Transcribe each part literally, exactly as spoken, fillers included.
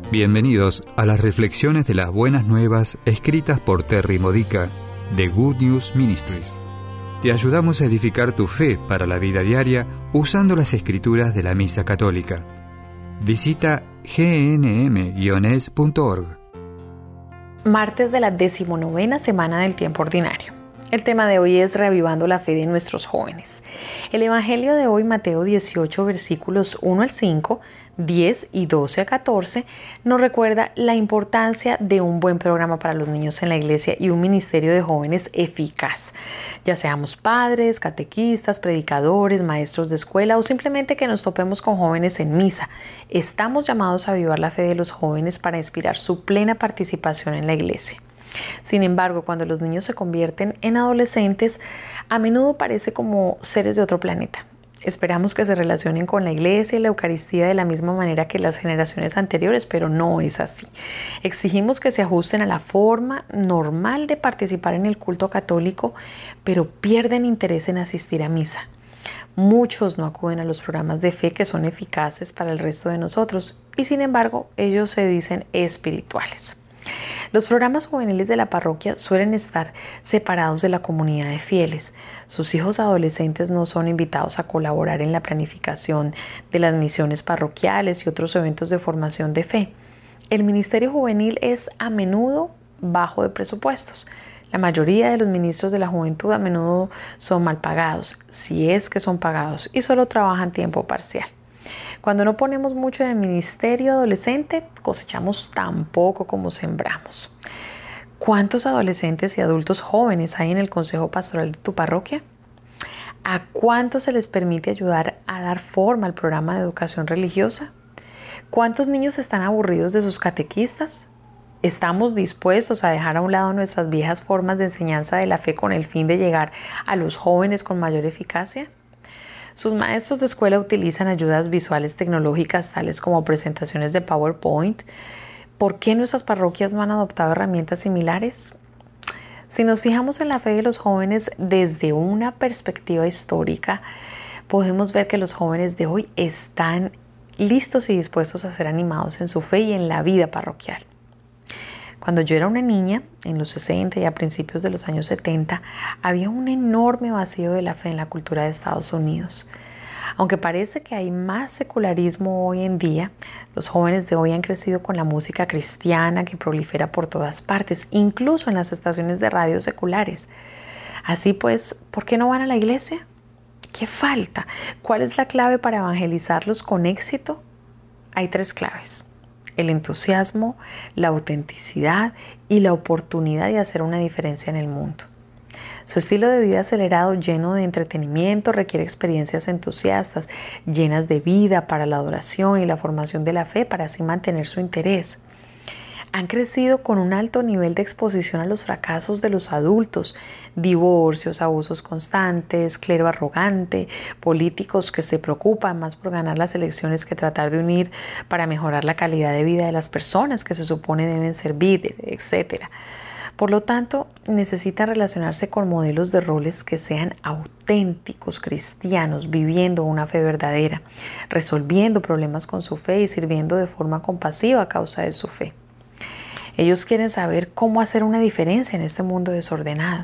Bienvenidos a las reflexiones de las buenas nuevas escritas por Terry Modica de Good News Ministries. Te ayudamos a edificar tu fe para la vida diaria usando las escrituras de la Misa Católica. Visita g n m guion es punto org. Martes de la decimonovena semana del tiempo ordinario. El tema de hoy es reavivando la fe de nuestros jóvenes. El Evangelio de hoy, Mateo dieciocho, versículos uno al cinco, diez y doce a catorce, nos recuerda la importancia de un buen programa para los niños en la iglesia y un ministerio de jóvenes eficaz. Ya seamos padres, catequistas, predicadores, maestros de escuela o simplemente que nos topemos con jóvenes en misa. Estamos llamados a avivar la fe de los jóvenes para inspirar su plena participación en la iglesia. Sin embargo, cuando los niños se convierten en adolescentes, a menudo parece como seres de otro planeta. Esperamos que se relacionen con la iglesia y la Eucaristía de la misma manera que las generaciones anteriores, pero no es así. Exigimos que se ajusten a la forma normal de participar en el culto católico, pero pierden interés en asistir a misa. Muchos no acuden a los programas de fe que son eficaces para el resto de nosotros y sin embargo ellos se dicen espirituales. Los programas juveniles de la parroquia suelen estar separados de la comunidad de fieles. Sus hijos adolescentes no son invitados a colaborar en la planificación de las misiones parroquiales y otros eventos de formación de fe. El ministerio juvenil es a menudo bajo de presupuestos. La mayoría de los ministros de la juventud a menudo son mal pagados, si es que son pagados, y solo trabajan tiempo parcial. Cuando no ponemos mucho en el ministerio adolescente, cosechamos tan poco como sembramos. ¿Cuántos adolescentes y adultos jóvenes hay en el consejo pastoral de tu parroquia? ¿A cuántos se les permite ayudar a dar forma al programa de educación religiosa? ¿Cuántos niños están aburridos de sus catequistas? ¿Estamos dispuestos a dejar a un lado nuestras viejas formas de enseñanza de la fe con el fin de llegar a los jóvenes con mayor eficacia? Sus maestros de escuela utilizan ayudas visuales tecnológicas tales como presentaciones de PowerPoint. ¿Por qué nuestras parroquias no han adoptado herramientas similares? Si nos fijamos en la fe de los jóvenes desde una perspectiva histórica, podemos ver que los jóvenes de hoy están listos y dispuestos a ser animados en su fe y en la vida parroquial. Cuando yo era una niña, en los sesenta y a principios de los años setenta, había un enorme vacío de la fe en la cultura de Estados Unidos. Aunque parece que hay más secularismo hoy en día, los jóvenes de hoy han crecido con la música cristiana que prolifera por todas partes, incluso en las estaciones de radio seculares. Así pues, ¿por qué no van a la iglesia? ¿Qué falta? ¿Cuál es la clave para evangelizarlos con éxito? Hay tres claves: el entusiasmo, la autenticidad y la oportunidad de hacer una diferencia en el mundo. Su estilo de vida acelerado, lleno de entretenimiento, requiere experiencias entusiastas, llenas de vida para la adoración y la formación de la fe, para así mantener su interés. Han crecido con un alto nivel de exposición a los fracasos de los adultos, divorcios, abusos constantes, clero arrogante, políticos que se preocupan más por ganar las elecciones que tratar de unir para mejorar la calidad de vida de las personas que se supone deben servir, etcétera. Por lo tanto, necesitan relacionarse con modelos de roles que sean auténticos cristianos, viviendo una fe verdadera, resolviendo problemas con su fe y sirviendo de forma compasiva a causa de su fe. Ellos quieren saber cómo hacer una diferencia en este mundo desordenado.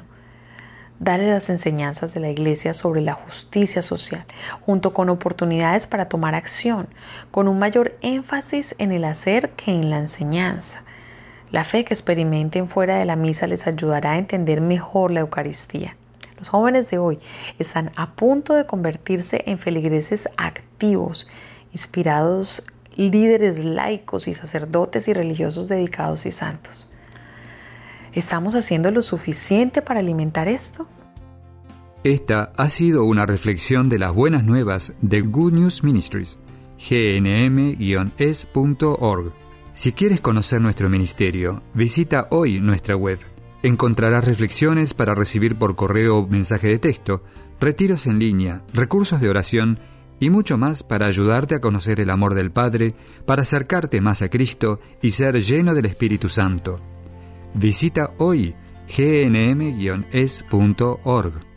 Darle las enseñanzas de la Iglesia sobre la justicia social, junto con oportunidades para tomar acción, con un mayor énfasis en el hacer que en la enseñanza. La fe que experimenten fuera de la misa les ayudará a entender mejor la Eucaristía. Los jóvenes de hoy están a punto de convertirse en feligreses activos, inspirados líderes laicos y sacerdotes y religiosos dedicados y santos. ¿Estamos haciendo lo suficiente para alimentar esto? Esta ha sido una reflexión de las buenas nuevas de Good News Ministries, g n m guion es punto org. Si quieres conocer nuestro ministerio, visita hoy nuestra web. Encontrarás reflexiones para recibir por correo o mensaje de texto, retiros en línea, recursos de oración y mucho más para ayudarte a conocer el amor del Padre, para acercarte más a Cristo y ser lleno del Espíritu Santo. Visita hoy g n m guion es punto org.